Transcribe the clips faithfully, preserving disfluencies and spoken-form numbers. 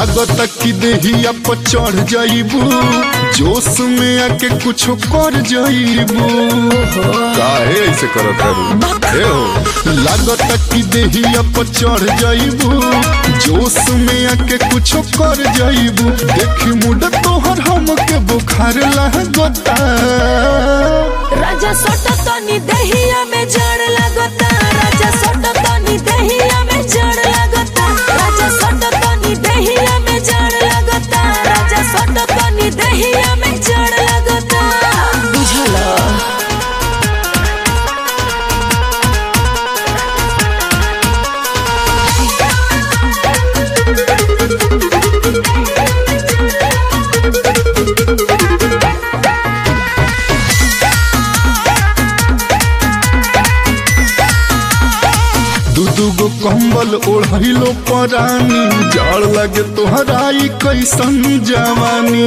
लागत कि देहिया पर चढ़ जाइबू, जोश में आके कुछ कर जाइबू। काहे ऐसे करत है हो? लागत कि देहिया पर चढ़ जाइबू, जोश में आके कुछ कर जाइबू। देखी मुड तोहर हमके बुखार लागता। राजा सोटा तनी देहिया में जड़ लगता, राजा सोटा तनी देहिया में जड़ लगता, राजा सोटा तनी देहिया में जड़ लगता, राजा सोटा तनी देहिया में जड़ लगता। बुझला दूगो कंबल ओढ़लो परानी, जाड़ लगे तोहराई कैसन जवानी।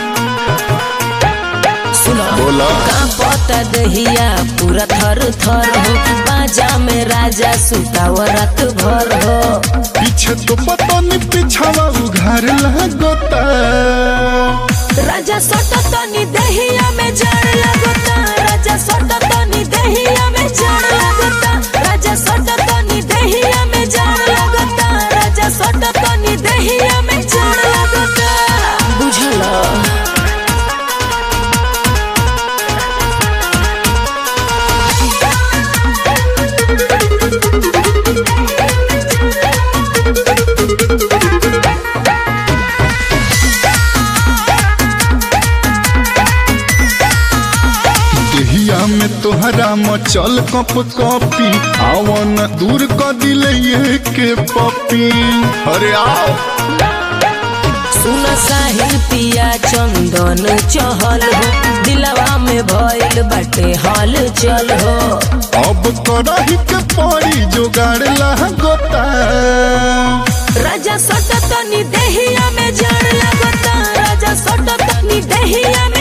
सुना बोला का पता दहिया पूरा थर थर हो, बाजा में राजा सुताव रात भर हो। पीछे तो पता नहीं पिछावा उघार लगता। राजा सोटा तनी दहिया में जड़ लगता, राजा सोटा तनी दहिया में जड़ लगता, राजा सोटा तनी दहिया में जड़ लगता, राजा सोटा तनी दहिया में जड़ लगता। बुझला देहिया में तोहरा मचल कप कॉपी, आवन दूर कर दिले के पपी। अरे आओ सुना साहिल पिया चंदन चहल हो, दिलवा में भइल बाटे हाल चल हो। अब करही के पड़ी जोगाड़ लागता। राजा सोटा तनी देहिया में जड़ लगता, राजा सोटा तनी देहिया में